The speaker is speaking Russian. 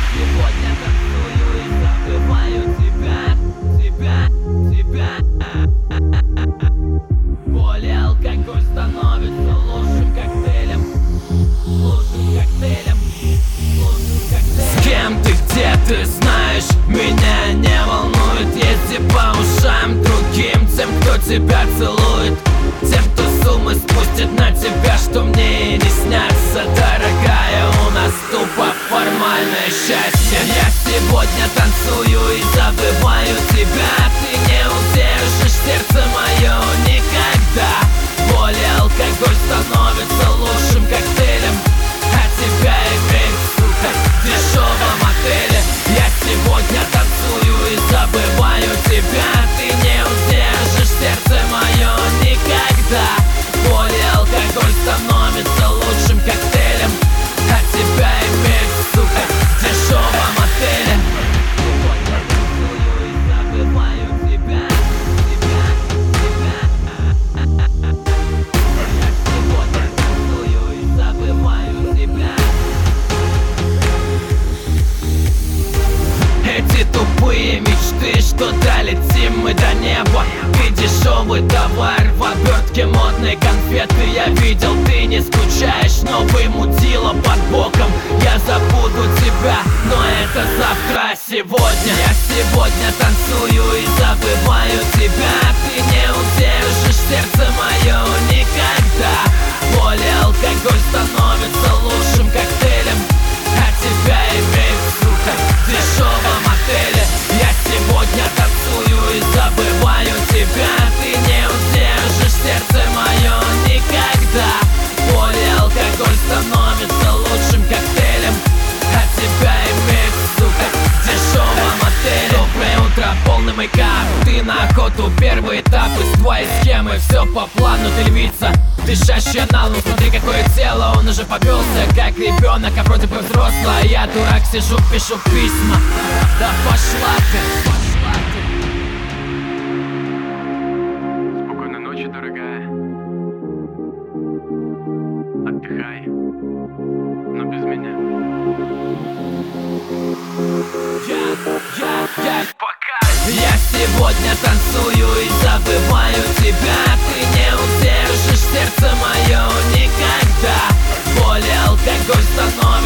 сегодня танцую и забываю тебя. Более алкоголь становится лучшим коктейлем. С кем ты, где ты, знаешь, меня не волнует. Если по ушам другим, тем, кто тебя целует, тем, кто с ума спустит на тебя, что мне и не снятся. Дорогая, у нас тупо формальное счастье. Я сегодня танцую и забываю тебя. Ты не удержишь сердце мое никогда. Более алкоголь становится лучшим коктейлем, а тебя имеют, сука, в дешевом отеле. Я сегодня танцую и забываю тебя. Ты не удержишь сердце мое никогда. Более алкоголь становится лучшим коктейлем, а тебя имеют, сука, в дешевом отеле. Сегодня танцую и забываю тебя. Я сегодня танцую и забываю тебя. Эти тупые мечты, что долетим мы до неба. Ты дешевый товар в обертке модной конфеты. Я видел, ты не скучаешь, новый мудила под боком. Я забуду тебя, но это завтра, а сегодня. Я сегодня танцую и забываю тебя. Ты не удержишь сердце мое никогда. Более алкоголь становится лучшим коктейлем, а тебя имеют, сука, в дешевом отеле. Я сегодня танцую и забываю тебя. Ты не удержишь сердце мое никогда. Более алкоголь становится лучшим коктейлем, а тебя имеют, сука, в дешевом отеле. Доброе утро, полный мейкап. Ты на охоту, первый этап из твоей схемы. Все по плану, ты львица, дышащая на лбу. Смотри, какое тело, он уже повелся как ребенок, а вроде бы взрослый. А я дурак, сижу, пишу письма. Да пошла ты. Спокойной ночи, дорогая. Отдыхай, но без меня. Пока. Я сегодня танцую и забываю тебя. Ты не удержишь сердце мое никогда. Более алкоголь становится